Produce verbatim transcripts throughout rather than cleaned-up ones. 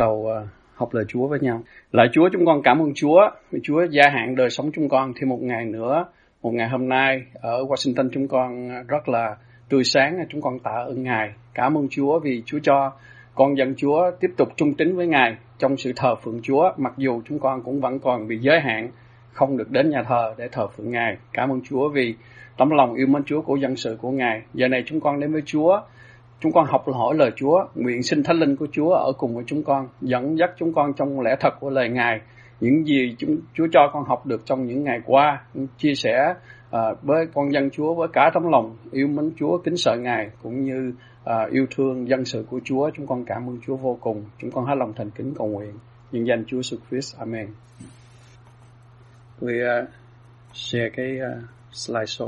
đầu uh, học lời Chúa với nhau. Lạy Chúa, chúng con cảm ơn Chúa, vì Chúa gia hạn đời sống chúng con thêm một ngày nữa. Một ngày hôm nay ở Washington chúng con rất là tươi sáng, chúng con tạ ơn Ngài. Cảm ơn Chúa vì Chúa cho con dân Chúa tiếp tục trung tín với Ngài trong sự thờ phượng Chúa, mặc dù chúng con cũng vẫn còn bị giới hạn, không được đến nhà thờ để thờ phượng Ngài. Cảm ơn Chúa vì tấm lòng yêu mến Chúa của dân sự của Ngài. Giờ này chúng con đến với Chúa, chúng con học hỏi lời Chúa, nguyện xin Thánh Linh của Chúa ở cùng với chúng con, dẫn dắt chúng con trong lẽ thật của lời Ngài. Những gì chúng, Chúa cho con học được trong những ngày qua, chia sẻ uh, với con dân Chúa với cả tấm lòng yêu mến Chúa, kính sợ Ngài, cũng như uh, yêu thương dân sự của Chúa. Chúng con cảm ơn Chúa vô cùng. Chúng con hết lòng thành kính cầu nguyện nhân danh Chúa Jesus Christ. Amen. Tôi uh, share cái uh, slideshow.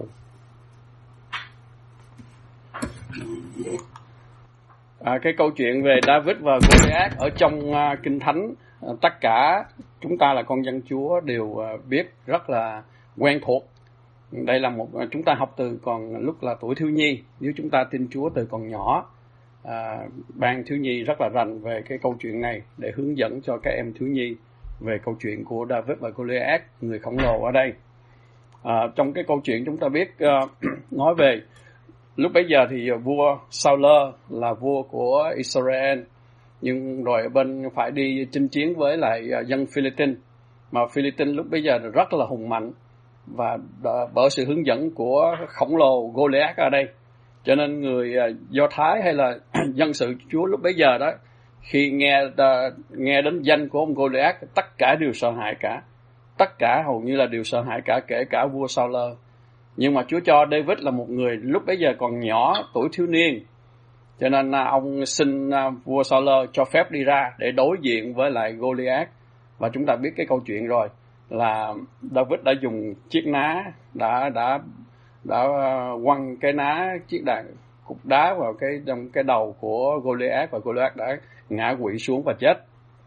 À, cái câu chuyện về David và Goliath ở trong uh, Kinh Thánh, uh, tất cả chúng ta là con dân Chúa đều uh, biết rất là quen thuộc. Đây là một uh, chúng ta học từ còn lúc là tuổi thiếu nhi, nếu chúng ta tin Chúa từ còn nhỏ. Uh, ban thiếu nhi rất là rành về cái câu chuyện này để hướng dẫn cho các em thiếu nhi về câu chuyện của David và Goliath, người khổng lồ ở đây. Uh, trong cái câu chuyện chúng ta biết uh, nói về lúc bấy giờ thì vua Saul là vua của Israel, nhưng rồi bên phải đi chinh chiến với lại dân Philippines, mà Philippines lúc bấy giờ rất là hùng mạnh và bởi sự hướng dẫn của khổng lồ Goliath ở đây, cho nên người Do Thái hay là dân sự Chúa lúc bấy giờ đó, khi nghe nghe đến danh của ông Goliath, tất cả đều sợ hãi cả, tất cả hầu như là đều sợ hãi cả, kể cả vua Saul. Nhưng mà Chúa cho David là một người lúc bấy giờ còn nhỏ, tuổi thiếu niên, cho nên ông xin vua Saul cho phép đi ra để đối diện với lại Goliath. Và chúng ta biết cái câu chuyện rồi, là David đã dùng chiếc ná, đã đã đã quăng cái ná, chiếc đạn cục đá vào cái trong cái đầu của Goliath, và Goliath đã ngã quỵ xuống và chết.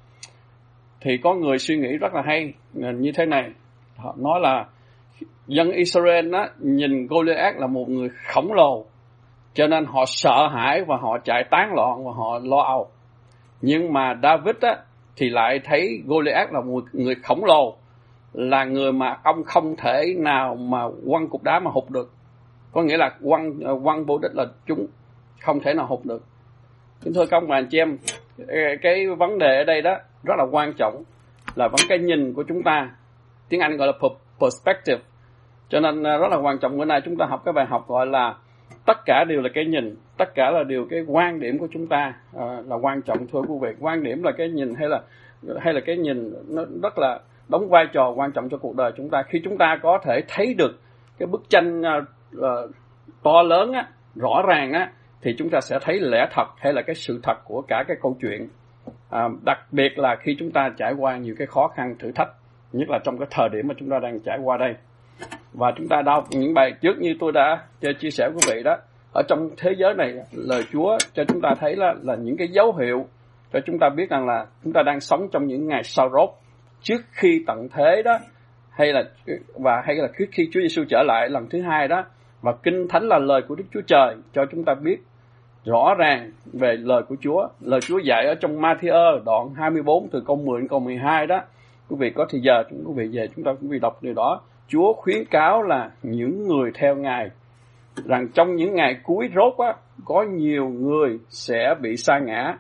Thì có người suy nghĩ rất là hay như thế này, họ nói là dân Israel á, nhìn Goliath là một người khổng lồ, cho nên họ sợ hãi và họ chạy tán loạn và họ lo âu. Nhưng mà David á, thì lại thấy Goliath là một người khổng lồ, là người mà ông không thể nào mà quăng cục đá mà hụt được. Có nghĩa là quăng quăng vô đích là chúng không thể nào hụt được. Kính thưa các ông bà anh chị em, cái vấn đề ở đây đó rất là quan trọng, là vấn cái nhìn của chúng ta. Tiếng Anh gọi là perspective. Cho nên rất là quan trọng. Bữa nay chúng ta học cái bài học gọi là tất cả đều là cái nhìn, tất cả là điều cái quan điểm của chúng ta à, là quan trọng. Thưa quý vị, quan điểm là cái nhìn hay là hay là cái nhìn nó rất là đóng vai trò quan trọng cho cuộc đời chúng ta. Khi chúng ta có thể thấy được cái bức tranh uh, uh, to lớn á, rõ ràng á, thì chúng ta sẽ thấy lẽ thật hay là cái sự thật của cả cái câu chuyện. À, đặc biệt là khi chúng ta trải qua nhiều cái khó khăn thử thách, nhất là trong cái thời điểm mà chúng ta đang trải qua đây. Và chúng ta đọc những bài trước như tôi đã chia sẻ với quý vị đó, ở trong thế giới này lời Chúa cho chúng ta thấy là, là những cái dấu hiệu cho chúng ta biết rằng là chúng ta đang sống trong những ngày sau rốt, trước khi tận thế đó, hay là và hay là trước khi Chúa Giêsu trở lại lần thứ hai đó. Và Kinh Thánh là lời của Đức Chúa Trời cho chúng ta biết rõ ràng về lời của Chúa. Lời Chúa dạy ở trong Ma-thi-ơ đoạn hai mươi bốn từ câu mười đến câu mười hai đó. Quý vị có thì giờ quý vị về chúng ta quý vị đọc điều đó. Chúa khuyến cáo là những người theo Ngài rằng trong những ngày cuối rốt á, có nhiều người sẽ bị sa ngã,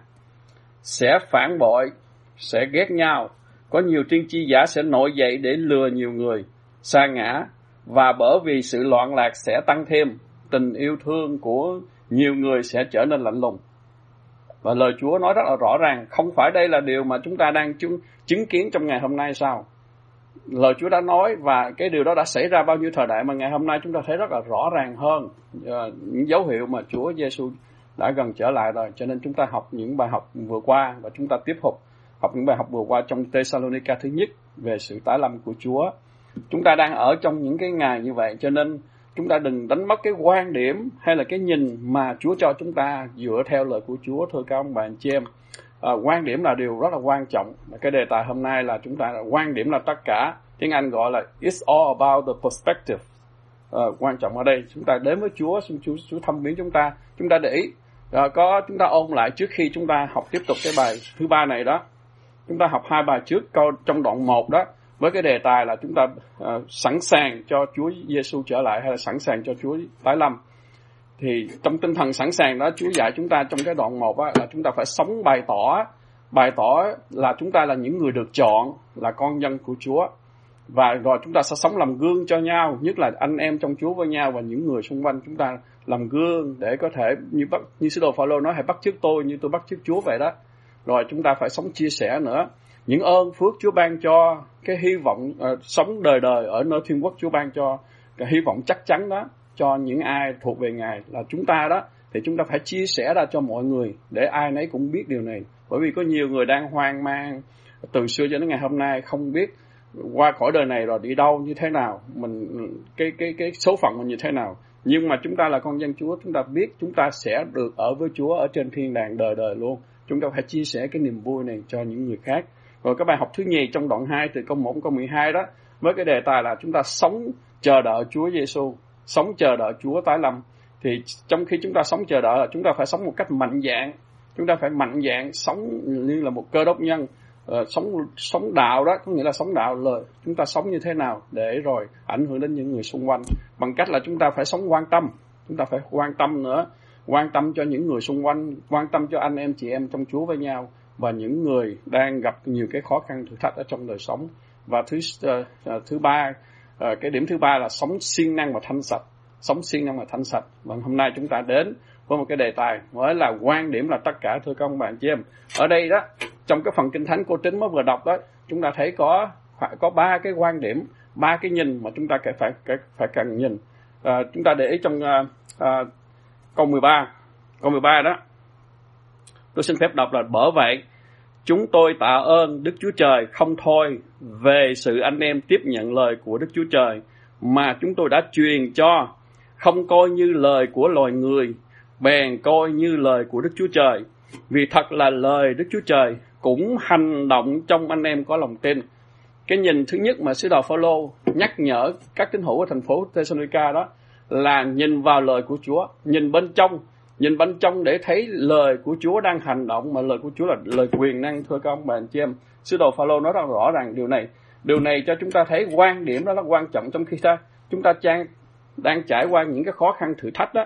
sẽ phản bội, sẽ ghét nhau. Có nhiều tiên tri giả sẽ nổi dậy để lừa nhiều người sa ngã, và bởi vì sự loạn lạc sẽ tăng thêm, tình yêu thương của nhiều người sẽ trở nên lạnh lùng. Và lời Chúa nói rất là rõ ràng, không phải đây là điều mà chúng ta đang chứng, chứng kiến trong ngày hôm nay sao? Lời Chúa đã nói và cái điều đó đã xảy ra bao nhiêu thời đại mà ngày hôm nay chúng ta thấy rất là rõ ràng hơn uh, những dấu hiệu mà Chúa Giêsu đã gần trở lại rồi. Cho nên chúng ta học những bài học vừa qua và chúng ta tiếp tục học những bài học vừa qua trong Thessalonica thứ nhất về sự tái lâm của Chúa. Chúng ta đang ở trong những cái ngày như vậy, cho nên chúng ta đừng đánh mất cái quan điểm hay là cái nhìn mà Chúa cho chúng ta dựa theo lời của Chúa. Thưa các ông bà anh chị em, à, quan điểm là điều rất là quan trọng. Cái đề tài hôm nay là chúng ta là quan điểm là tất cả. Tiếng Anh gọi là it's all about the perspective. À, quan trọng ở đây chúng ta đến với Chúa, xin Chúa, Chúa thăm biến chúng ta. Chúng ta để ý, à, có chúng ta ôn lại trước khi chúng ta học tiếp tục cái bài thứ ba này đó. chúng ta học hai bài trước câu trong đoạn một đó, với cái đề tài là chúng ta uh, sẵn sàng cho Chúa Giêsu trở lại hay là sẵn sàng cho Chúa tái lâm. Thì trong tinh thần sẵn sàng đó, Chúa dạy chúng ta trong cái đoạn một đó, là chúng ta phải sống bày tỏ, bày tỏ là chúng ta là những người được chọn, là con dân của Chúa. Và rồi chúng ta sẽ sống làm gương cho nhau, nhất là anh em trong Chúa với nhau và những người xung quanh chúng ta làm gương để có thể như bắt, như sứ đồ Phaolô nói, hãy bắt chước tôi như tôi bắt chước Chúa vậy đó. Rồi chúng ta phải sống chia sẻ nữa. Những ơn phước Chúa ban cho, cái hy vọng uh, sống đời đời ở nơi thiên quốc Chúa ban cho, cái hy vọng chắc chắn đó cho những ai thuộc về Ngài là chúng ta đó, thì chúng ta phải chia sẻ ra cho mọi người để ai nấy cũng biết điều này. Bởi vì có nhiều người đang hoang mang từ xưa cho đến ngày hôm nay, không biết qua cõi đời này rồi đi đâu như thế nào, mình cái cái cái số phận mình như thế nào. Nhưng mà chúng ta là con dân Chúa, chúng ta biết chúng ta sẽ được ở với Chúa ở trên thiên đàng đời đời luôn. Chúng ta phải chia sẻ cái niềm vui này cho những người khác. Rồi cái bài học thứ nhì trong đoạn hai từ câu một đến câu mười hai đó, với cái đề tài là chúng ta sống chờ đợi Chúa Giêsu, sống chờ đợi Chúa tái lâm. Thì trong khi chúng ta sống chờ đợi là chúng ta phải sống một cách mạnh dạn, chúng ta phải mạnh dạn sống như là một cơ đốc nhân. Uh, sống sống đạo đó có nghĩa là sống đạo lời, chúng ta sống như thế nào để rồi ảnh hưởng đến những người xung quanh, bằng cách là chúng ta phải sống quan tâm, chúng ta phải quan tâm nữa, quan tâm cho những người xung quanh, quan tâm cho anh em chị em trong Chúa với nhau và những người đang gặp nhiều cái khó khăn thử thách ở trong đời sống. Và thứ uh, uh, thứ ba uh, cái điểm thứ ba là sống siêng năng và thanh sạch, sống siêng năng và thanh sạch. Và hôm nay chúng ta đến với một cái đề tài mới là quan điểm là tất cả, thưa các ông bạn chị em. Ở đây đó, trong cái phần Kinh Thánh cô Trinh mới vừa đọc đó, chúng ta thấy có phải có ba cái quan điểm, ba cái nhìn mà chúng ta phải phải phải cần nhìn. À, chúng ta để ý trong à, à, câu mười ba, câu mười ba đó, tôi xin phép đọc là: bởi vậy chúng tôi tạ ơn Đức Chúa Trời không thôi về sự anh em tiếp nhận lời của Đức Chúa Trời mà chúng tôi đã truyền cho, không coi như lời của loài người, bèn coi như lời của Đức Chúa Trời. Vì thật là lời Đức Chúa Trời cũng hành động trong anh em có lòng tin. Cái nhìn thứ nhất mà sứ đồ Phaolô nhắc nhở các tín hữu ở thành phố Thessalonica đó là nhìn vào lời của Chúa, nhìn bên trong, nhìn bên trong để thấy lời của Chúa đang hành động, mà lời của Chúa là lời quyền năng, thưa các ông bà anh chị em. Sứ đồ Phaolô nói rất rõ ràng điều này. Điều này cho chúng ta thấy quan điểm đó là quan trọng trong khi ta chúng ta trang, đang trải qua những cái khó khăn thử thách đó.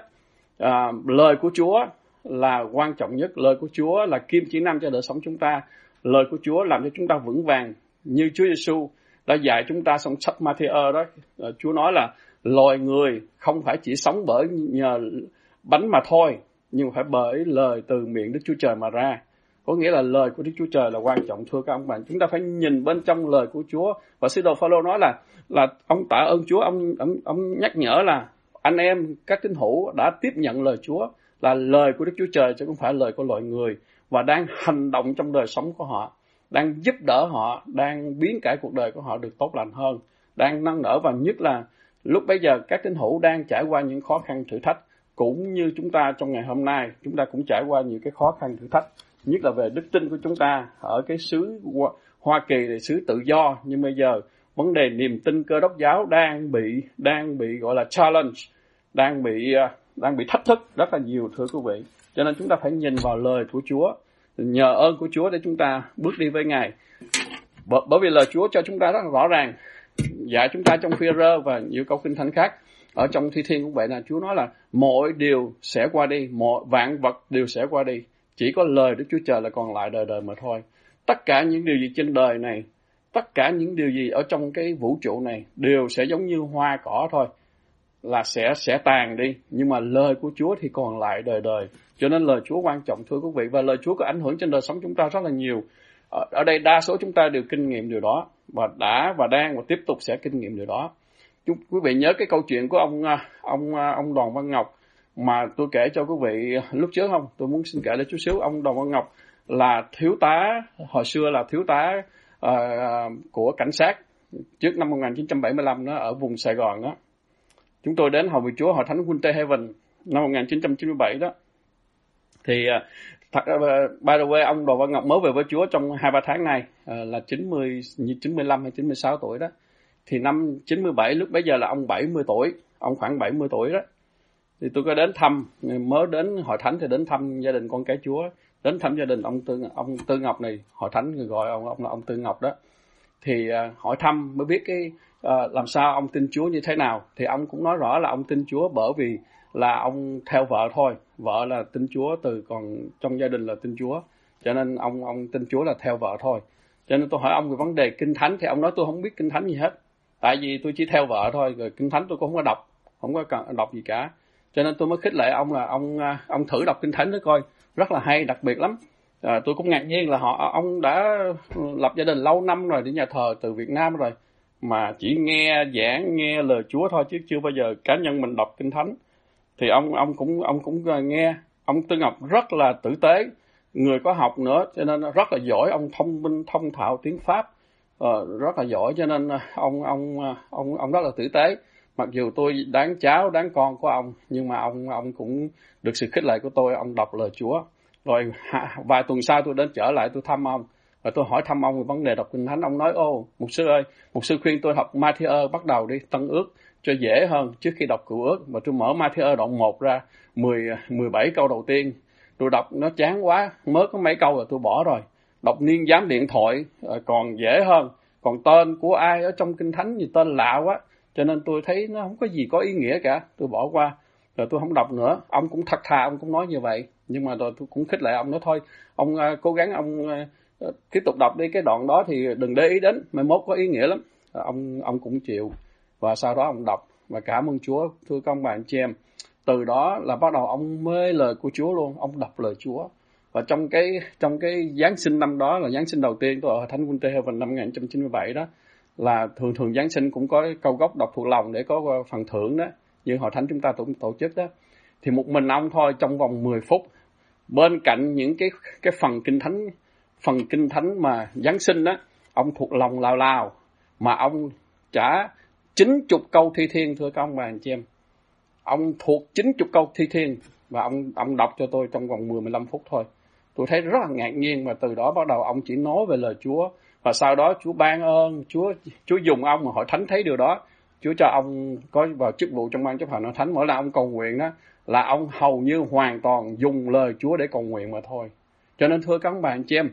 À, lời của Chúa là quan trọng nhất, lời của Chúa là kim chỉ nam cho đời sống chúng ta. Lời của Chúa làm cho chúng ta vững vàng, như Chúa Giêsu đã dạy chúng ta trong sách Ma-thi-ơ đó. Chúa nói là loài người không phải chỉ sống bởi nhờ bánh mà thôi, nhưng phải bởi lời từ miệng Đức Chúa Trời mà ra. Có nghĩa là lời của Đức Chúa Trời là quan trọng, thưa các ông bạn. Chúng ta phải nhìn bên trong lời của Chúa. Và sứ đồ Phaolô nói là là ông tạ ơn Chúa, ông ông ông nhắc nhở là anh em các tín hữu đã tiếp nhận lời Chúa là lời của Đức Chúa Trời chứ không phải lời của loài người, và đang hành động trong đời sống của họ, đang giúp đỡ họ, đang biến cải cuộc đời của họ được tốt lành hơn, đang nâng đỡ. Và nhất là lúc bây giờ các tín hữu đang trải qua những khó khăn thử thách, cũng như chúng ta trong ngày hôm nay, chúng ta cũng trải qua nhiều cái khó khăn thử thách, nhất là về đức tin của chúng ta ở cái xứ Hoa Kỳ là xứ tự do. Nhưng bây giờ vấn đề niềm tin Cơ Đốc giáo đang bị đang bị gọi là challenge, đang bị đang bị thách thức rất là nhiều, thưa quý vị. Cho nên chúng ta phải nhìn vào lời của Chúa, nhờ ơn của Chúa để chúng ta bước đi với Ngài. Bởi, bởi vì lời Chúa cho chúng ta rất là rõ ràng, dạy chúng ta trong Phi-e-rơ và nhiều câu kinh thánh khác. Ở trong Thi Thiên cũng vậy, là Chúa nói là mọi điều sẽ qua đi, mọi vạn vật đều sẽ qua đi, chỉ có lời Đức Chúa Trời là còn lại đời đời mà thôi. Tất cả những điều gì trên đời này, tất cả những điều gì ở trong cái vũ trụ này đều sẽ giống như hoa cỏ thôi, là sẽ sẽ tàn đi, nhưng mà lời của Chúa thì còn lại đời đời. Cho nên lời Chúa quan trọng, thưa quý vị, và lời Chúa có ảnh hưởng trên đời sống chúng ta rất là nhiều. Ở, ở đây đa số chúng ta đều kinh nghiệm điều đó, và đã và đang và tiếp tục sẽ kinh nghiệm điều đó. Chúng, quý vị nhớ cái câu chuyện của ông ông ông Đoàn Văn Ngọc mà tôi kể cho quý vị lúc trước không? Tôi muốn xin kể lại chút xíu. Ông Đoàn Văn Ngọc là thiếu tá, hồi xưa là thiếu tá uh, của cảnh sát trước năm một nghìn chín trăm bảy mươi lăm đó, ở vùng Sài Gòn đó. Chúng tôi đến hầu vị Chúa Hội Thánh Winter Haven năm một nghìn chín trăm chín mươi bảy đó. Thì uh, by the way, ông Đoàn Văn Ngọc mới về với Chúa trong hai ba tháng này, uh, là chín mươi, chín mươi lăm hay chín mươi sáu tuổi đó. Thì năm chín mươi bảy, lúc bấy giờ là ông bảy mươi tuổi, ông khoảng bảy mươi tuổi đó. Thì tôi có đến thăm, mới đến Hội Thánh thì đến thăm gia đình con cái Chúa. đến thăm gia đình ông Tư ông Tư Ngọc này, hội thánh người gọi ông ông là ông Tư Ngọc đó. Thì uh, hỏi thăm mới biết cái uh, làm sao ông tin Chúa như thế nào. Thì ông cũng nói rõ là ông tin Chúa bởi vì là ông theo vợ thôi, vợ là tin Chúa từ còn trong gia đình là tin Chúa, cho nên ông ông tin Chúa là theo vợ thôi. Cho nên tôi hỏi ông về vấn đề kinh thánh thì ông nói tôi không biết kinh thánh gì hết, tại vì tôi chỉ theo vợ thôi, rồi kinh thánh tôi cũng không có đọc, không có cần đọc gì cả. Cho nên tôi mới khích lệ ông là ông ông thử đọc kinh thánh đó coi, rất là hay, đặc biệt lắm. À, tôi cũng ngạc nhiên là họ ông đã lập gia đình lâu năm rồi, đi nhà thờ từ Việt Nam rồi, mà chỉ nghe giảng nghe lời Chúa thôi chứ chưa bao giờ cá nhân mình đọc kinh thánh. Thì ông ông cũng ông cũng nghe. Ông Tư Ngọc rất là tử tế, người có học nữa, cho nên rất là giỏi, ông thông minh thông thạo tiếng Pháp, uh, rất là giỏi, cho nên ông ông ông ông rất là tử tế. Mặc dù tôi đáng cháu đáng con của ông, nhưng mà ông ông cũng được sự khích lệ của tôi, ông đọc lời Chúa. Rồi vài tuần sau tôi đến trở lại tôi thăm ông, và tôi hỏi thăm ông về vấn đề đọc kinh thánh. Ông nói: ô mục sư ơi, mục sư khuyên tôi học Ma-thi-ơ bắt đầu đi, Tân Ước cho dễ hơn trước khi đọc Cựu Ước. Mà tôi mở Ma-thi-ơ đoạn một ra, mười, mười bảy câu đầu tiên, tôi đọc nó chán quá, mới có mấy câu là tôi bỏ rồi. Đọc Niên Giám Điện Thoại còn dễ hơn, còn tên của ai ở trong kinh thánh gì tên lạ quá, cho nên tôi thấy nó không có gì có ý nghĩa cả, tôi bỏ qua, rồi tôi không đọc nữa. Ông cũng thật thà, ông cũng nói như vậy, nhưng mà rồi tôi cũng khích lệ ông, nói thôi ông uh, cố gắng ông uh, tiếp tục đọc đi, cái đoạn đó thì đừng để ý đến, mai mốt có ý nghĩa lắm. Ông ông cũng chịu, và sau đó ông đọc, và cảm ơn Chúa. Thưa các ông bà anh chị em, từ đó là bắt đầu ông mê lời của Chúa luôn, ông đọc lời Chúa. Và trong cái trong cái Giáng sinh năm đó, là Giáng sinh đầu tiên tôi ở Thánh Winter Haven năm một nghìn chín trăm chín mươi bảy đó, là thường thường Giáng sinh cũng có câu gốc đọc thuộc lòng để có phần thưởng đó, như hội thánh chúng ta tổ, tổ chức đó. Thì một mình ông thôi, trong vòng mười phút, bên cạnh những cái cái phần kinh thánh phần kinh thánh mà Giáng sinh đó, ông thuộc lòng lào lào, mà ông trả chín mươi câu thi thiên. Thưa các ông bà anh chị em, ông thuộc chín mươi câu thi thiên, và ông ông đọc cho tôi trong vòng mười mười lăm phút thôi. Tôi thấy rất là ngạc nhiên, và từ đó bắt đầu ông chỉ nói về lời Chúa. Và sau đó Chúa ban ơn, Chúa Chúa dùng ông, mà hội thánh thấy điều đó, Chúa cho ông có vào chức vụ trong ban chấp hành hội thánh. Mỗi lần ông cầu nguyện đó, là ông hầu như hoàn toàn dùng lời Chúa để cầu nguyện mà thôi. Cho nên thưa các bạn chị em,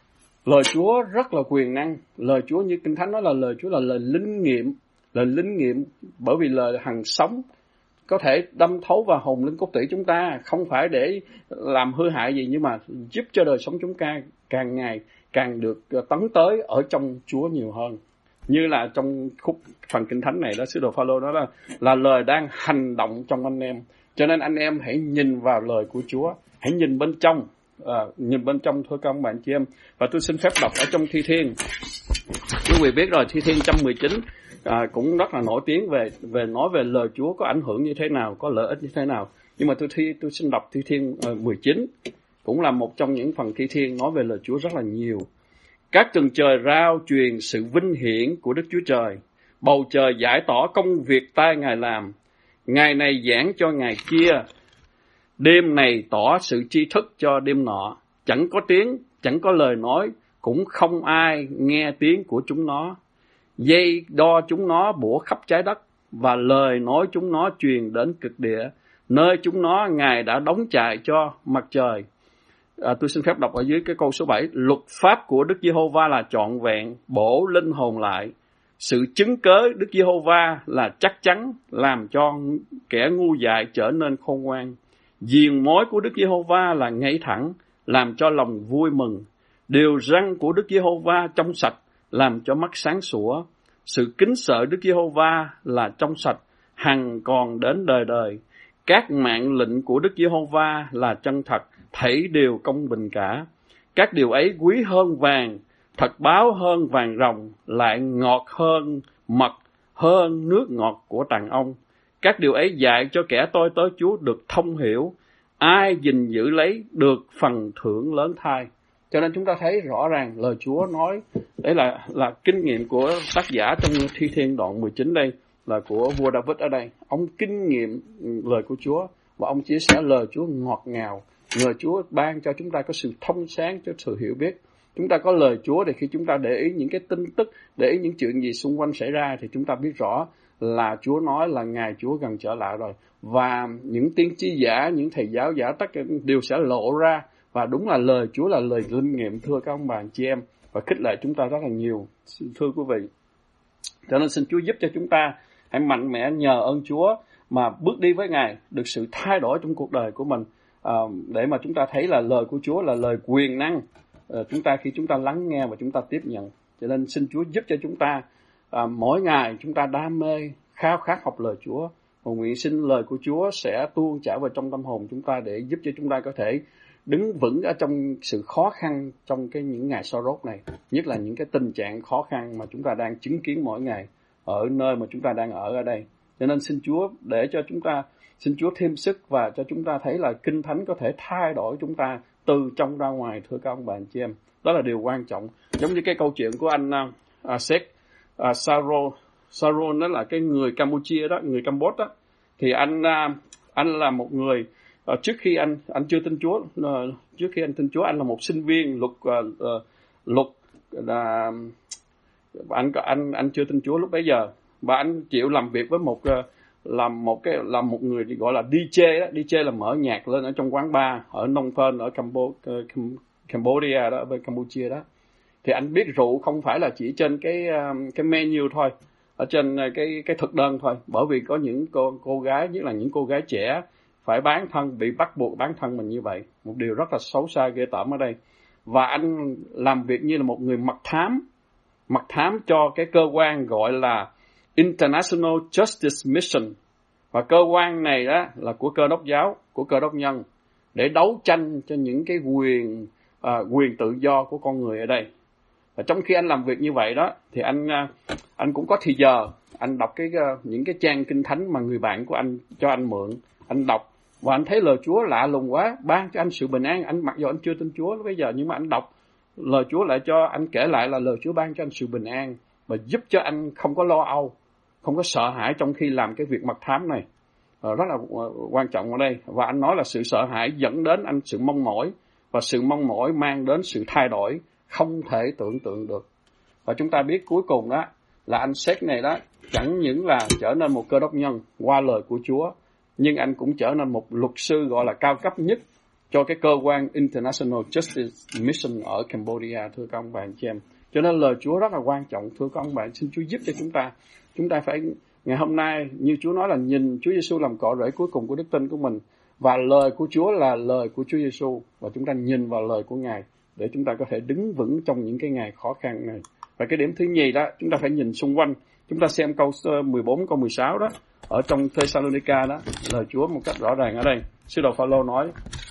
lời Chúa rất là quyền năng. Lời Chúa như Kinh Thánh nói là lời Chúa là lời linh nghiệm, lời linh nghiệm, bởi vì lời hằng sống, có thể đâm thấu vào hồn linh cốt tủy chúng ta, không phải để làm hư hại gì, nhưng mà giúp cho đời sống chúng ta càng ngày càng được tấn tới ở trong Chúa nhiều hơn. Như là trong khúc phần Kinh Thánh này đó, sứ đồ Phaolô đó là, là lời đang hành động trong anh em. Cho nên anh em hãy nhìn vào lời của Chúa, hãy nhìn bên trong, à, nhìn bên trong thôi các bạn chị em. Và tôi xin phép đọc ở trong Thi Thiên. Quý vị biết rồi, Thi Thiên một trăm mười chín à, cũng rất là nổi tiếng về về nói về lời Chúa có ảnh hưởng như thế nào, có lợi ích như thế nào. Nhưng mà tôi thi tôi xin đọc Thi Thiên uh, mười chín, cũng là một trong những phần Thi Thiên nói về lời Chúa rất là nhiều. Các tầng trời rao truyền sự vinh hiển của Đức Chúa Trời, bầu trời giải tỏ công việc tay Ngài làm. Ngày này giảng cho ngày kia, đêm này tỏ sự tri thức cho đêm nọ. Chẳng có tiếng, chẳng có lời nói, cũng không ai nghe tiếng của chúng nó. Dây đo chúng nó bủa khắp trái đất, và lời nói chúng nó truyền đến cực địa, nơi chúng nó Ngài đã đóng trại cho mặt trời. À, tôi xin phép đọc ở dưới cái câu số bảy. Luật pháp của Đức Giê-hô-va là trọn vẹn, bổ linh hồn lại. Sự chứng cớ Đức Giê-hô-va là chắc chắn, làm cho kẻ ngu dại trở nên khôn ngoan. Diền mối của Đức Giê-hô-va là ngay thẳng, làm cho lòng vui mừng. Điều răn của Đức Giê-hô-va trong sạch, làm cho mắt sáng sủa. Sự kính sợ Đức Giê-hô-va là trong sạch, hằng còn đến đời đời. Các mạng lệnh của Đức Giê-hô-va là chân thật, thảy đều công bình cả. Các điều ấy quý hơn vàng, thật báo hơn vàng ròng, lại ngọt hơn mật, hơn nước ngọt của đàn ông. Các điều ấy dạy cho kẻ tôi tớ Chúa được thông hiểu, ai gìn giữ lấy được phần thưởng lớn thay. Cho nên chúng ta thấy rõ ràng lời Chúa nói, đấy là là kinh nghiệm của tác giả trong Thi Thiên đoạn mười chín đây, là của vua David ở đây. Ông kinh nghiệm lời của Chúa, và ông chia sẻ lời Chúa ngọt ngào. Lời Chúa ban cho chúng ta có sự thông sáng, cho sự hiểu biết. Chúng ta có lời Chúa để khi chúng ta để ý những cái tin tức, để ý những chuyện gì xung quanh xảy ra, thì chúng ta biết rõ là Chúa nói là ngày Chúa gần trở lại rồi. Và những tiên tri giả, những thầy giáo giả tất cả đều sẽ lộ ra Và đúng là lời Chúa là lời linh nghiệm, thưa các ông bà anh chị em, và khích lệ chúng ta rất là nhiều, thưa quý vị. Cho nên xin Chúa giúp cho chúng ta hãy mạnh mẽ nhờ ơn Chúa mà bước đi với Ngài, được sự thay đổi trong cuộc đời của mình, à, để mà chúng ta thấy là lời của Chúa là lời quyền năng, à, chúng ta khi chúng ta lắng nghe và chúng ta tiếp nhận. Cho nên xin Chúa giúp cho chúng ta à, mỗi ngày chúng ta đam mê, khao khát học lời Chúa, và nguyện xin lời của Chúa sẽ tuôn chảy vào trong tâm hồn chúng ta để giúp cho chúng ta có thể đứng vững ở trong sự khó khăn trong cái những ngày sau rốt này, nhất là những cái tình trạng khó khăn mà chúng ta đang chứng kiến mỗi ngày ở nơi mà chúng ta đang ở ở đây. Cho nên xin Chúa để cho chúng ta, xin Chúa thêm sức và cho chúng ta thấy là Kinh Thánh có thể thay đổi chúng ta từ trong ra ngoài, thưa các ông bà anh chị em. Đó là điều quan trọng. Giống như cái câu chuyện của anh uh, Sheikh uh, Saro, Saro đó là cái người Campuchia đó, người Campuchia đó. Thì anh uh, anh là một người uh, trước khi anh anh chưa tin Chúa, uh, trước khi anh tin Chúa anh là một sinh viên luật uh, uh, luật là uh, anh anh anh chưa tin Chúa lúc bấy giờ, và anh chịu làm việc với một uh, làm một cái làm một người gọi là đi jê đó. đi jê là mở nhạc lên ở trong quán bar ở Phnom Penh, ở Cambo, uh, Cambodia đó, ở Campuchia đó. Thì anh biết rượu không phải là chỉ trên cái cái menu thôi, ở trên cái cái thực đơn thôi, bởi vì có những cô cô gái, nhất là những cô gái trẻ phải bán thân, bị bắt buộc bán thân mình như vậy, một điều rất là xấu xa ghê tởm ở đây. Và anh làm việc như là một người mật thám, mật thám cho cái cơ quan gọi là International Justice Mission, và cơ quan này đó là của Cơ đốc giáo, của Cơ đốc nhân, để đấu tranh cho những cái quyền à, quyền tự do của con người ở đây. Và trong khi anh làm việc như vậy đó, thì anh anh cũng có thì giờ anh đọc cái những cái trang Kinh Thánh mà người bạn của anh cho anh mượn, anh đọc và anh thấy lời Chúa lạ lùng quá, ban cho anh sự bình an. Anh mặc dù anh chưa tin Chúa bây giờ, nhưng mà anh đọc lời Chúa lại cho anh, kể lại là lời Chúa ban cho anh sự bình an và giúp cho anh không có lo âu, không có sợ hãi trong khi làm cái việc mật thám này. À, rất là quan trọng ở đây. Và anh nói là sự sợ hãi dẫn đến anh sự mong mỏi, và sự mong mỏi mang đến sự thay đổi không thể tưởng tượng được. Và chúng ta biết cuối cùng đó là anh Sheikh này đó chẳng những là trở nên một cơ đốc nhân qua lời của Chúa, nhưng anh cũng trở nên một luật sư gọi là cao cấp nhất cho cái cơ quan International Justice Mission ở Cambodia, thưa các ông bạn chị em. Cho nên lời Chúa rất là quan trọng, thưa các ông bạn. Xin Chúa giúp cho chúng ta. Chúng ta phải ngày hôm nay, như Chúa nói là nhìn Chúa Giêsu làm cội rễ cuối cùng của đức tin của mình, và lời của Chúa là lời của Chúa Giêsu, và chúng ta nhìn vào lời của Ngài để chúng ta có thể đứng vững trong những cái ngày khó khăn này. Và cái điểm thứ nhì đó, chúng ta phải nhìn xung quanh. Chúng ta xem câu mười bốn, câu mười sáu đó, ở trong Thessalonica đó, lời Chúa một cách rõ ràng ở đây. Sứ đồ Phaolô nói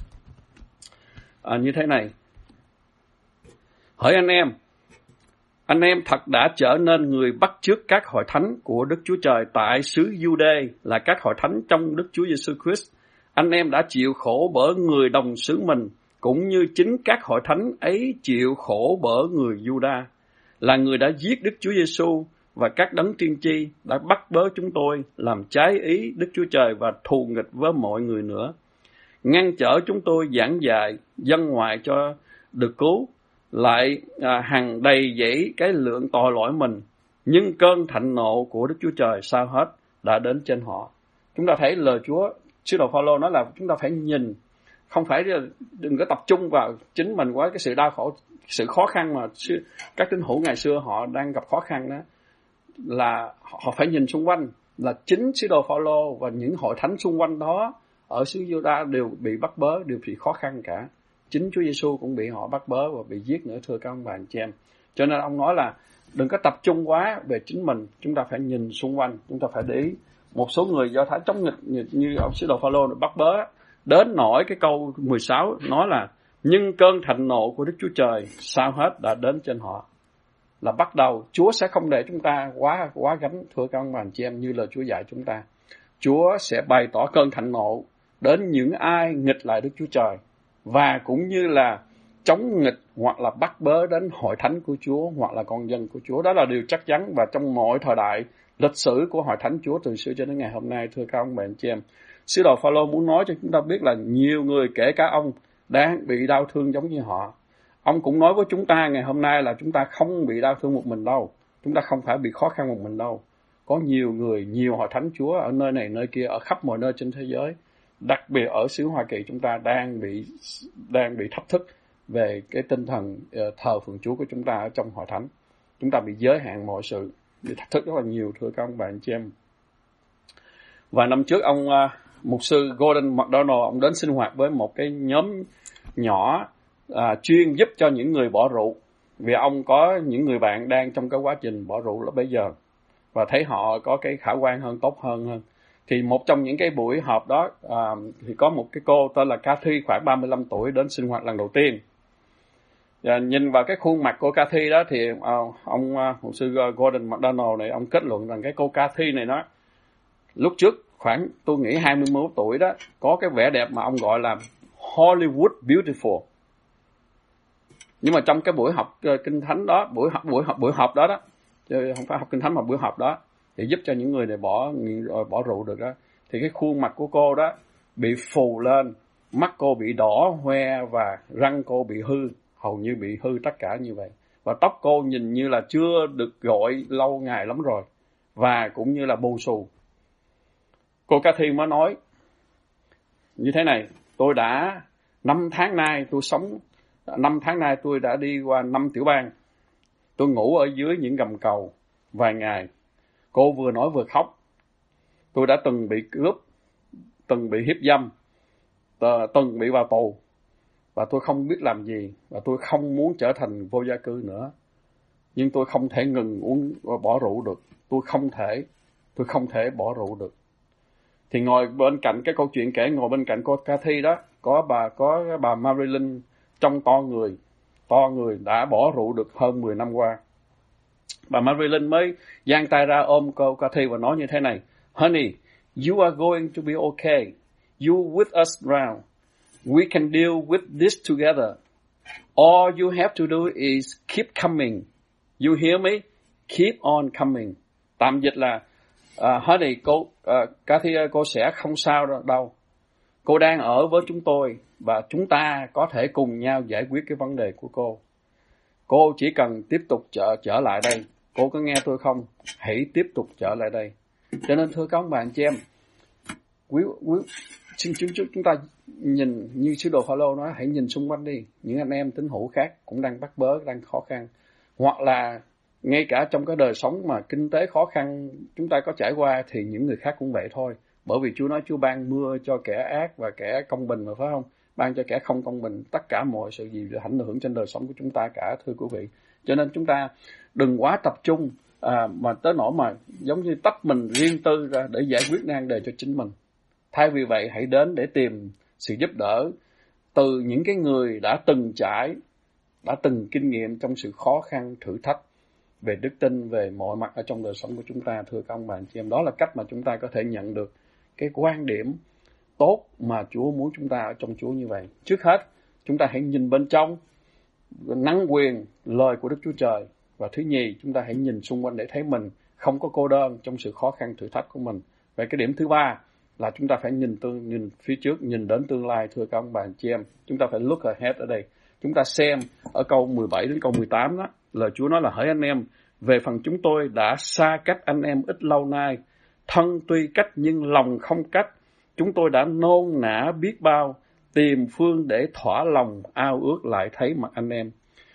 à, như thế này: hỡi anh em, anh em thật đã trở nên người bắt chước các hội thánh của Đức Chúa Trời tại xứ Giu-đê, là các hội thánh trong Đức Chúa Giêsu Christ. Anh em đã chịu khổ bởi người đồng xứ mình, cũng như chính các hội thánh ấy chịu khổ bởi người Giu-đa, là người đã giết Đức Chúa Giêsu, và các đấng tiên tri đã bắt bớ chúng tôi làm trái ý Đức Chúa Trời và thù nghịch với mọi người nữa, ngăn trở chúng tôi giảng dạy dân ngoại cho được cứu, lại à, hằng đầy dẫy cái lượng tội lỗi mình, nhưng cơn thạnh nộ của Đức Chúa Trời sao hết đã đến trên họ. Chúng ta thấy lời Chúa, sứ đồ Phaolô nói là chúng ta phải nhìn, không phải đừng có tập trung vào chính mình quá, cái sự đau khổ, sự khó khăn mà các tín hữu ngày xưa họ đang gặp khó khăn đó, là họ phải nhìn xung quanh, là chính sứ đồ Phaolô và những hội thánh xung quanh đó ở xứ Giu-đa đều bị bắt bớ, đều bị khó khăn cả. Chính Chúa Giêsu cũng bị họ bắt bớ và bị giết nữa, thưa các ông bà anh chị em. Cho nên ông nói là đừng có tập trung quá về chính mình, chúng ta phải nhìn xung quanh, chúng ta phải để ý. Một số người Do Thái chống nghịch như, như ông sứ đồ Phaolô bắt bớ, đến nỗi cái câu mười sáu nói là nhưng cơn thạnh nộ của Đức Chúa Trời sao hết đã đến trên họ. Là bắt đầu Chúa sẽ không để chúng ta quá quá gánh, thưa các ông bà anh chị em, như lời Chúa dạy chúng ta. Chúa sẽ bày tỏ cơn thạnh nộ đến những ai nghịch lại Đức Chúa Trời, và cũng như là chống nghịch hoặc là bắt bớ đến hội thánh của Chúa hoặc là con dân của Chúa. Đó là điều chắc chắn, và trong mọi thời đại lịch sử của hội thánh Chúa từ xưa cho đến ngày hôm nay, thưa các ông bà anh chị em. Sứ đồ Phaolô muốn nói cho chúng ta biết là nhiều người, kể cả ông, đang bị đau thương giống như họ. Ông cũng nói với chúng ta ngày hôm nay là chúng ta không bị đau thương một mình đâu, chúng ta không phải bị khó khăn một mình đâu. Có nhiều người, nhiều hội thánh Chúa ở nơi này nơi kia, ở khắp mọi nơi trên thế giới, đặc biệt ở xứ Hoa Kỳ chúng ta đang bị đang bị thách thức về cái tinh thần uh, thờ phượng Chúa của chúng ta ở trong hội thánh. Chúng ta bị giới hạn mọi sự, bị thách thức rất là nhiều, thưa các ông bạn chị em. Vài năm trước ông uh, mục sư Gordon MacDonald, ông đến sinh hoạt với một cái nhóm nhỏ uh, chuyên giúp cho những người bỏ rượu, vì ông có những người bạn đang trong cái quá trình bỏ rượu là bây giờ, và thấy họ có cái khả quan hơn, tốt hơn hơn. Thì một trong những cái buổi họp đó uh, thì có một cái cô tên là Cathy, khoảng ba mươi lăm tuổi, đến sinh hoạt lần đầu tiên. Và nhìn vào cái khuôn mặt của Cathy đó thì uh, ông uh, mục sư Gordon MacDonald này, ông kết luận rằng cái cô Cathy này nó lúc trước khoảng tôi nghĩ hai mươi mốt tuổi đó, có cái vẻ đẹp mà ông gọi là Hollywood beautiful. Nhưng mà trong cái buổi học uh, kinh thánh đó, buổi học buổi học buổi họp đó đó, chứ không phải học kinh thánh mà buổi họp đó, để giúp cho những người này bỏ bỏ rượu được đó, thì cái khuôn mặt của cô đó bị phù lên, mắt cô bị đỏ hoe và răng cô bị hư, hầu như bị hư tất cả như vậy. Và tóc cô nhìn như là chưa được gội lâu ngày lắm rồi, và cũng như là bù xù. Cô Cathy mới nói như thế này: tôi đã năm tháng nay tôi sống năm tháng nay tôi đã đi qua năm tiểu bang. Tôi ngủ ở dưới những gầm cầu vài ngày. Cô vừa nói vừa khóc. Tôi đã từng bị cướp, từng bị hiếp dâm, từng bị vào tù, và tôi không biết làm gì, và tôi không muốn trở thành vô gia cư nữa. Nhưng tôi không thể ngừng uống bỏ rượu được. Tôi không thể, tôi không thể bỏ rượu được. Thì ngồi bên cạnh cái câu chuyện kể, ngồi bên cạnh cô Cathy đó, có bà có bà Marilyn trong to người, to người đã bỏ rượu được hơn mười năm qua. Bà Marilyn mới giang tay ra ôm cô Cathy và nói như thế này: Honey, you are going to be okay. You with us now. We can deal with this together. All you have to do is keep coming. You hear me? Keep on coming. Tạm dịch là uh, Honey, cô uh, Cathy, cô sẽ không sao đâu. Cô đang ở với chúng tôi và chúng ta có thể cùng nhau giải quyết cái vấn đề của cô. Cô chỉ cần tiếp tục trở, trở lại đây. Cô có nghe tôi không? Hãy tiếp tục trở lại đây. Cho nên thưa các ông bạn chị em, quý, quý, xin chúng, chúng ta nhìn như sứ đồ Phaolô nói, hãy nhìn xung quanh đi. Những anh em tín hữu khác cũng đang bắt bớ, đang khó khăn. Hoặc là ngay cả trong cái đời sống mà kinh tế khó khăn chúng ta có trải qua thì những người khác cũng vậy thôi. Bởi vì Chúa nói Chúa ban mưa cho kẻ ác và kẻ công bình mà, phải không? Ban cho kẻ không công bình, tất cả mọi sự gì ảnh hưởng trên đời sống của chúng ta cả, thưa quý vị. Cho nên chúng ta đừng quá tập trung à, mà tới nỗi mà giống như tách mình riêng tư ra để giải quyết nan đề cho chính mình. Thay vì vậy, hãy đến để tìm sự giúp đỡ từ những cái người đã từng trải, đã từng kinh nghiệm trong sự khó khăn, thử thách về đức tin, về mọi mặt ở trong đời sống của chúng ta, thưa các ông bạn chị em. Đó là cách mà chúng ta có thể nhận được cái quan điểm tốt mà Chúa muốn chúng ta ở trong Chúa như vậy. Trước hết, chúng ta hãy nhìn bên trong, nắm quyền lời của Đức Chúa Trời. Và thứ nhì, chúng ta hãy nhìn xung quanh để thấy mình không có cô đơn trong sự khó khăn thử thách của mình. Và cái điểm thứ ba là chúng ta phải nhìn tương, nhìn phía trước, nhìn đến tương lai, thưa các ông bà chị em. Chúng ta phải look ahead ở đây. Chúng ta xem ở câu mười bảy đến câu mười tám đó, lời Chúa nói là: hỡi anh em, về phần chúng tôi đã xa cách anh em ít lâu nay, thân tuy cách nhưng lòng không cách. Chúng tôi đã nôn nã biết bao, tìm phương để thỏa lòng ao ước lại thấy mặt anh em.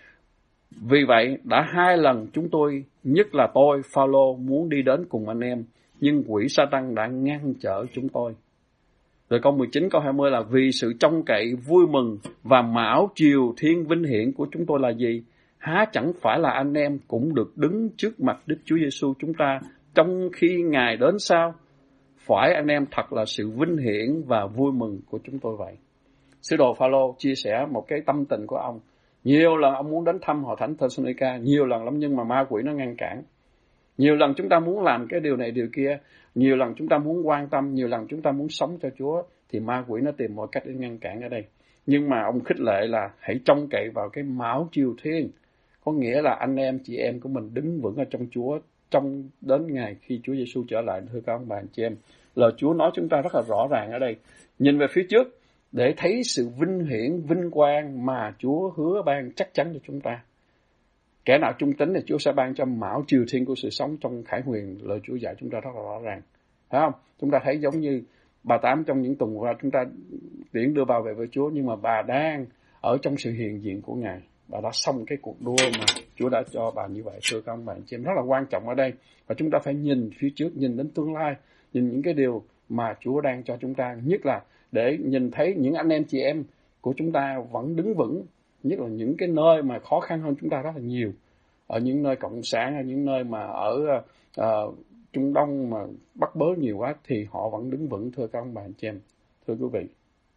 Vì vậy, đã hai lần chúng tôi, nhất là tôi, Phaolô, muốn đi đến cùng anh em, nhưng quỷ Sa-tăng đã ngăn trở chúng tôi. Rồi câu mười chín, câu hai mươi là: vì sự trông cậy, vui mừng và mão chiều thiên vinh hiển của chúng tôi là gì? Há chẳng phải là anh em cũng được đứng trước mặt Đức Chúa Giêsu chúng ta trong khi Ngài đến sao? Phải anh em thật là sự vinh hiển và vui mừng của chúng tôi vậy. Sứ đồ Phaolô chia sẻ một cái tâm tình của ông. Nhiều lần ông muốn đến thăm hội thánh Thessalonica, nhiều lần lắm, nhưng mà ma quỷ nó ngăn cản. Nhiều lần chúng ta muốn làm cái điều này điều kia, nhiều lần chúng ta muốn quan tâm, nhiều lần chúng ta muốn sống cho Chúa, thì ma quỷ nó tìm mọi cách để ngăn cản ở đây. Nhưng mà ông khích lệ là hãy trông cậy vào cái mão chiều thiên, có nghĩa là anh em chị em của mình đứng vững ở trong Chúa trong đến ngày khi Chúa Giêsu trở lại, thưa các ông bà chị em. Lời Chúa nói chúng ta rất là rõ ràng ở đây. Nhìn về phía trước để thấy sự vinh hiển, vinh quang mà Chúa hứa ban chắc chắn cho chúng ta. Kẻ nào trung tín thì Chúa sẽ ban cho mão chiều thiên của sự sống trong Khải Huyền. Lời Chúa dạy chúng ta rất là rõ ràng. Phải không? Chúng ta thấy giống như Bà Tám trong những tuần qua chúng ta tiễn đưa bà về với Chúa, nhưng mà bà đang ở trong sự hiện diện của Ngài. Bà đã xong cái cuộc đua mà Chúa đã cho bà như vậy. Thưa các ông bạn chị em, rất là quan trọng ở đây. Và chúng ta phải nhìn phía trước, nhìn đến tương lai, nhìn những cái điều mà Chúa đang cho chúng ta. Nhất là để nhìn thấy những anh em chị em của chúng ta vẫn đứng vững, nhất là những cái nơi mà khó khăn hơn chúng ta rất là nhiều. Ở những nơi cộng sản, ở những nơi mà ở uh, Trung Đông mà bắt bớ nhiều quá thì họ vẫn đứng vững, thưa các ông bà anh chị em. Thưa quý vị,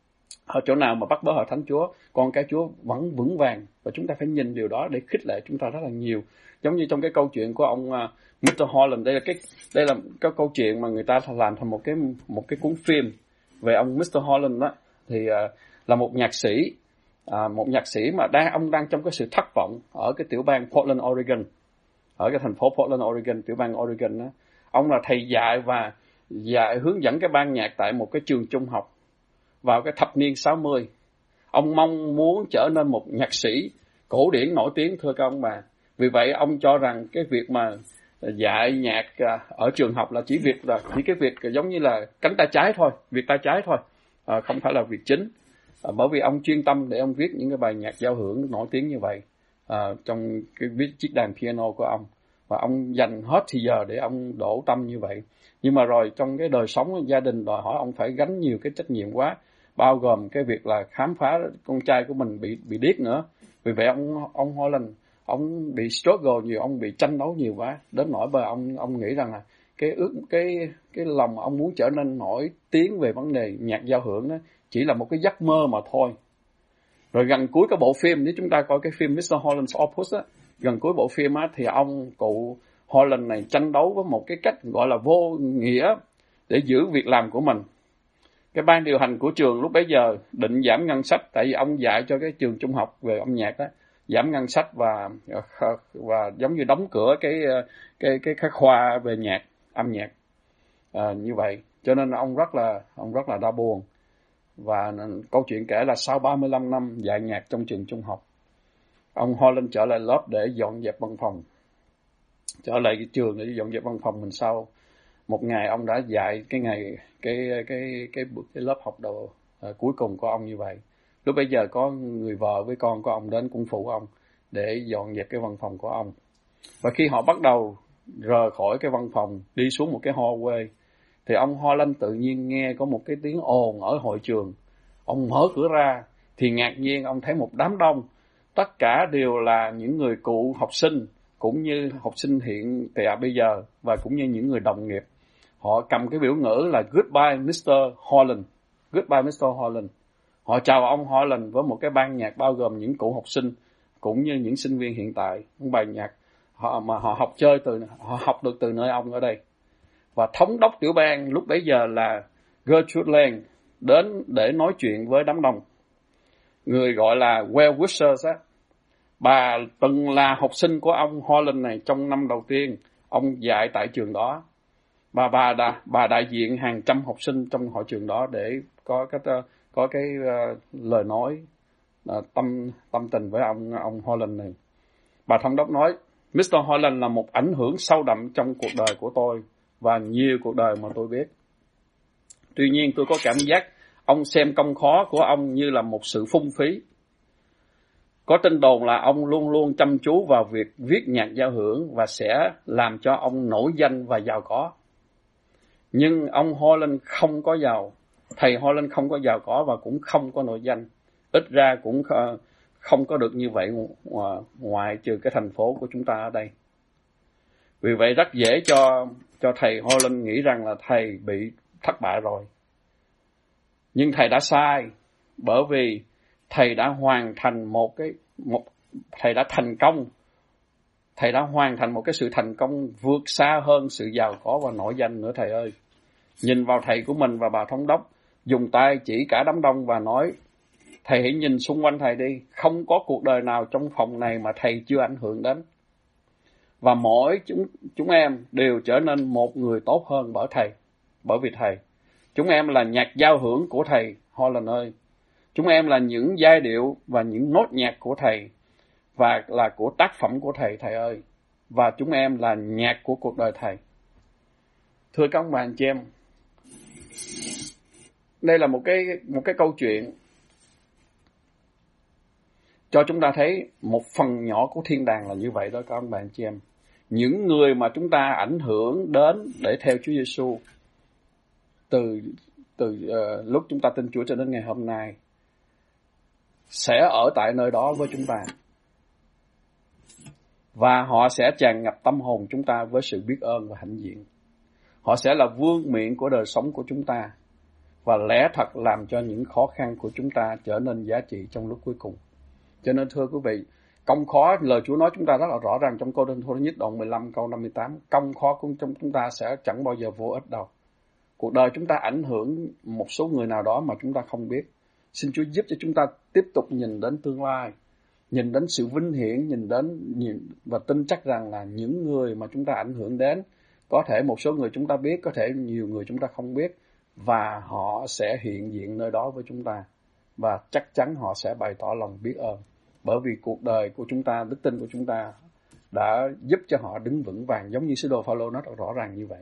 ở chỗ nào mà bắt bớ hội thánh Chúa, con cái Chúa vẫn vững vàng, và chúng ta phải nhìn điều đó để khích lệ chúng ta rất là nhiều. Giống như trong cái câu chuyện của ông uh, mít tơ Holland, đây là cái đây là cái câu chuyện mà người ta làm thành một cái một cái cuốn phim về ông mít tơ Holland đó. Thì uh, là một nhạc sĩ, uh, một nhạc sĩ mà đang ông đang trong cái sự thất vọng ở cái tiểu bang Portland, Oregon, ở cái thành phố Portland, Oregon, tiểu bang Oregon đó. Ông là thầy dạy và dạy hướng dẫn cái ban nhạc tại một cái trường trung học vào cái thập niên sáu mươi. Ông mong muốn trở nên một nhạc sĩ cổ điển nổi tiếng, thưa các ông bà. Vì vậy ông cho rằng cái việc mà dạy nhạc ở trường học là chỉ việc là chỉ cái việc giống như là cánh tay trái thôi, việc tay trái thôi, à, không phải là việc chính. À, bởi vì ông chuyên tâm để ông viết những cái bài nhạc giao hưởng nổi tiếng như vậy à, trong cái viết chiếc đàn piano của ông, và ông dành hết thời giờ để ông đổ tâm như vậy. Nhưng mà rồi trong cái đời sống gia đình đòi hỏi ông phải gánh nhiều cái trách nhiệm quá, bao gồm cái việc là khám phá con trai của mình bị bị điếc nữa. Vì vậy ông ông Holland ông bị struggle nhiều, ông bị tranh đấu nhiều quá, đến nỗi bởi ông ông nghĩ rằng là cái ước cái cái lòng ông muốn trở nên nổi tiếng về vấn đề nhạc giao hưởng đó chỉ là một cái giấc mơ mà thôi. Rồi gần cuối cái bộ phim, nếu chúng ta coi cái phim mít tơ Holland's Opus á, gần cuối bộ phim á thì ông cụ Holland này tranh đấu với một cái cách gọi là vô nghĩa để giữ việc làm của mình. Cái ban điều hành của trường lúc bấy giờ định giảm ngân sách, tại vì ông dạy cho cái trường trung học về âm nhạc đó, giảm ngân sách và và giống như đóng cửa cái cái cái, cái khoa về nhạc âm nhạc à, như vậy. Cho nên ông rất là ông rất là đau buồn. Và câu chuyện kể là sau ba mươi lăm năm dạy nhạc trong trường trung học, ông Holland trở lại lớp để dọn dẹp văn phòng, trở lại cái trường để dọn dẹp văn phòng mình. Sau một ngày ông đã dạy cái ngày cái cái cái cái, cái lớp học đầu uh, cuối cùng của ông như vậy. Lúc bây giờ có người vợ với con của ông đến cũng phụ ông để dọn dẹp cái văn phòng của ông. Và khi họ bắt đầu rời khỏi cái văn phòng đi xuống một cái hallway thì ông Holland tự nhiên nghe có một cái tiếng ồn ở hội trường. Ông mở cửa ra thì ngạc nhiên ông thấy một đám đông, tất cả đều là những người cụ học sinh cũng như học sinh hiện tại bây giờ, và cũng như những người đồng nghiệp. Họ cầm cái biểu ngữ là Goodbye mít tơ Holland, Goodbye mít tơ Holland. Họ chào ông Holland với một cái ban nhạc bao gồm những cụ học sinh cũng như những sinh viên hiện tại, một bài nhạc họ mà họ học chơi từ họ học được từ nơi ông ở đây. Và thống đốc tiểu bang lúc bấy giờ là Gertrude Lang đến để nói chuyện với đám đông. Người gọi là well wishers á, bà từng là học sinh của ông Holland này trong năm đầu tiên ông dạy tại trường đó. Và bà đã bà đại diện hàng trăm học sinh trong hội trường đó để có cái có cái uh, lời nói uh, tâm tâm tình với ông ông Holland này. Bà thống đốc nói, mít tơ Holland là một ảnh hưởng sâu đậm trong cuộc đời của tôi và nhiều cuộc đời mà tôi biết. Tuy nhiên tôi có cảm giác ông xem công khó của ông như là một sự phung phí. Có tin đồn là ông luôn luôn chăm chú vào việc viết nhạc giao hưởng và sẽ làm cho ông nổi danh và giàu có. Nhưng ông Holland không có giàu, thầy Holland không có giàu có và cũng không có nổi danh. Ít ra cũng không có được như vậy ngoài trừ cái thành phố của chúng ta ở đây. Vì vậy rất dễ cho cho thầy Holland nghĩ rằng là thầy bị thất bại rồi. Nhưng thầy đã sai, bởi vì thầy đã hoàn thành một cái một thầy đã thành công. Thầy đã hoàn thành một cái sự thành công vượt xa hơn sự giàu có và nổi danh nữa thầy ơi. Nhìn vào thầy của mình và bà thống đốc, dùng tay chỉ cả đám đông và nói, thầy hãy nhìn xung quanh thầy đi, không có cuộc đời nào trong phòng này mà thầy chưa ảnh hưởng đến. Và mỗi chúng chúng em đều trở nên một người tốt hơn bởi thầy, bởi vì thầy. Chúng em là nhạc giao hưởng của thầy Holland ơi. Chúng em là những giai điệu và những nốt nhạc của thầy, và là của tác phẩm của thầy, thầy ơi. Và chúng em là nhạc của cuộc đời thầy. Thưa các ông bà anh chị em, đây là một cái một cái câu chuyện cho chúng ta thấy một phần nhỏ của thiên đàng là như vậy đó các bạn chị em. Những người mà chúng ta ảnh hưởng đến để theo Chúa Giêsu từ từ uh, lúc chúng ta tin Chúa cho đến ngày hôm nay sẽ ở tại nơi đó với chúng ta, và họ sẽ tràn ngập tâm hồn chúng ta với sự biết ơn và hãnh diện. Họ sẽ là vương miện của đời sống của chúng ta, và lẽ thật làm cho những khó khăn của chúng ta trở nên giá trị trong lúc cuối cùng. Cho nên thưa quý vị, công khó, lời Chúa nói chúng ta rất là rõ ràng trong Cô Đinh Thô thứ nhất đoạn mười lăm câu năm mươi tám, công khó của chúng ta sẽ chẳng bao giờ vô ích đâu. Cuộc đời chúng ta ảnh hưởng một số người nào đó mà chúng ta không biết. Xin Chúa giúp cho chúng ta tiếp tục nhìn đến tương lai, nhìn đến sự vinh hiển, nhìn đến nhìn, và tin chắc rằng là những người mà chúng ta ảnh hưởng đến, có thể một số người chúng ta biết, có thể nhiều người chúng ta không biết, và họ sẽ hiện diện nơi đó với chúng ta, và chắc chắn họ sẽ bày tỏ lòng biết ơn, bởi vì cuộc đời của chúng ta, đức tin của chúng ta đã giúp cho họ đứng vững vàng, giống như sứ đồ Phaolô nói rõ ràng như vậy.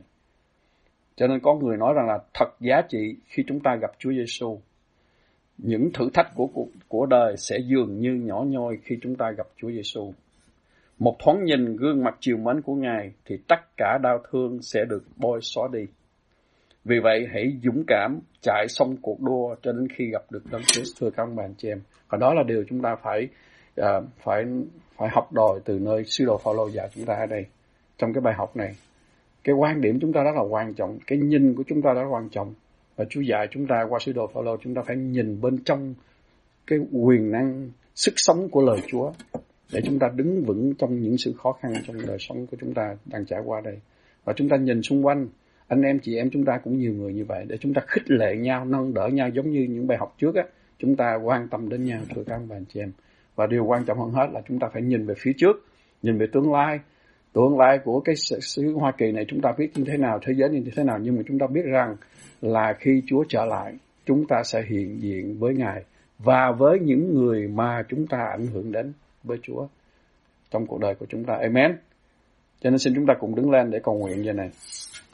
Cho nên có người nói rằng là thật giá trị khi chúng ta gặp Chúa Giêsu. Những thử thách của cuộc của đời sẽ dường như nhỏ nhoi khi chúng ta gặp Chúa Giêsu. Một thoáng nhìn gương mặt trìu mến của Ngài thì tất cả đau thương sẽ được bôi xóa đi. Vì vậy hãy dũng cảm chạy xong cuộc đua cho đến khi gặp được Đấng Christ, thưa các bạn chị em. Và đó là điều chúng ta phải uh, phải phải học đòi từ nơi sứ đồ Phaolô dạy chúng ta ở đây. Trong cái bài học này, cái quan điểm chúng ta rất là quan trọng, cái nhìn của chúng ta rất là quan trọng. Và Chúa dạy chúng ta qua sứ đồ Phaolô, chúng ta phải nhìn bên trong cái quyền năng, sức sống của lời Chúa để chúng ta đứng vững trong những sự khó khăn trong đời sống của chúng ta đang trải qua đây. Và chúng ta nhìn xung quanh, anh em chị em chúng ta cũng nhiều người như vậy, để chúng ta khích lệ nhau, nâng đỡ nhau, giống như những bài học trước á, chúng ta quan tâm đến nhau, thưa các bạn chị em. Và điều quan trọng hơn hết là chúng ta phải nhìn về phía trước, nhìn về tương lai. Tương lai của cái xứ Hoa Kỳ này chúng ta biết như thế nào, thế giới như thế nào, nhưng mà chúng ta biết rằng là khi Chúa trở lại, chúng ta sẽ hiện diện với Ngài và với những người mà chúng ta ảnh hưởng đến với Chúa trong cuộc đời của chúng ta. Amen. Cho nên xin chúng ta cùng đứng lên để cầu nguyện giờ này.